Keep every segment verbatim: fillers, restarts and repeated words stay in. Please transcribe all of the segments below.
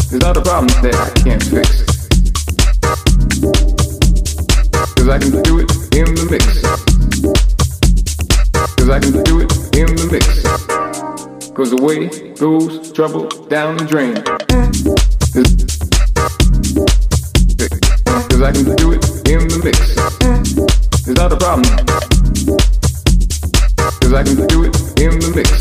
There's not a problem that I can't fix. Cause I can do it in the mix. Cause I can do it in the mix. Cause the way goes trouble down the drain. Cause I can do it in the mix. There's not a problem. Cause I can do it in the mix.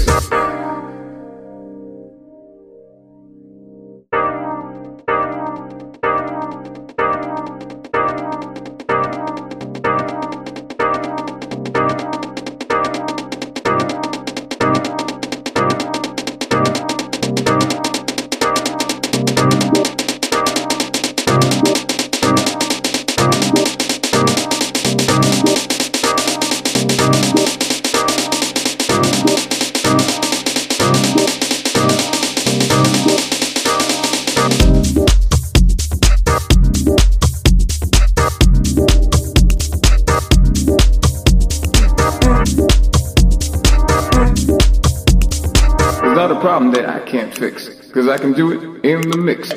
Not a problem that I can't fix, cause I can do it in the mix.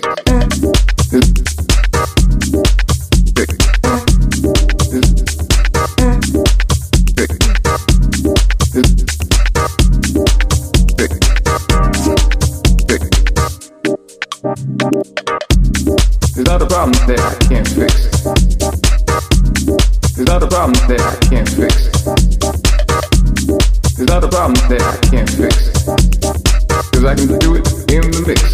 There's not a problem that I can't fix. There's not a problem that I can't fix. There's not a problem that I can't fix. Cause I can do it in the mix.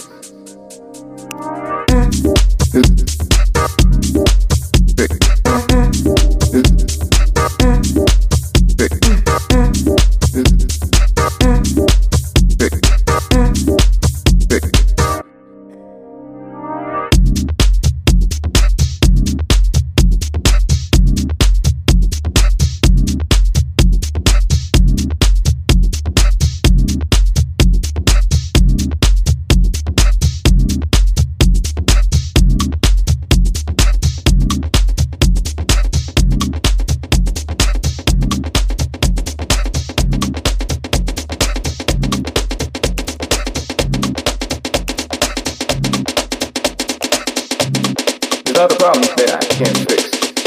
There's other problems that I can't fix.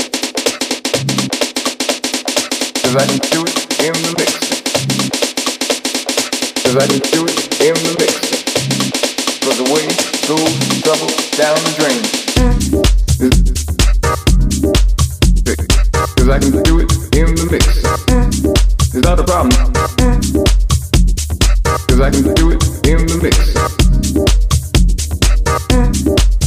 Cause I can do it in the mix. Cause I can do it in the mix. Cause the way goes trouble down the drain. Cause I can do it in the mix. There's not a problem. Cause I can do it in the mix.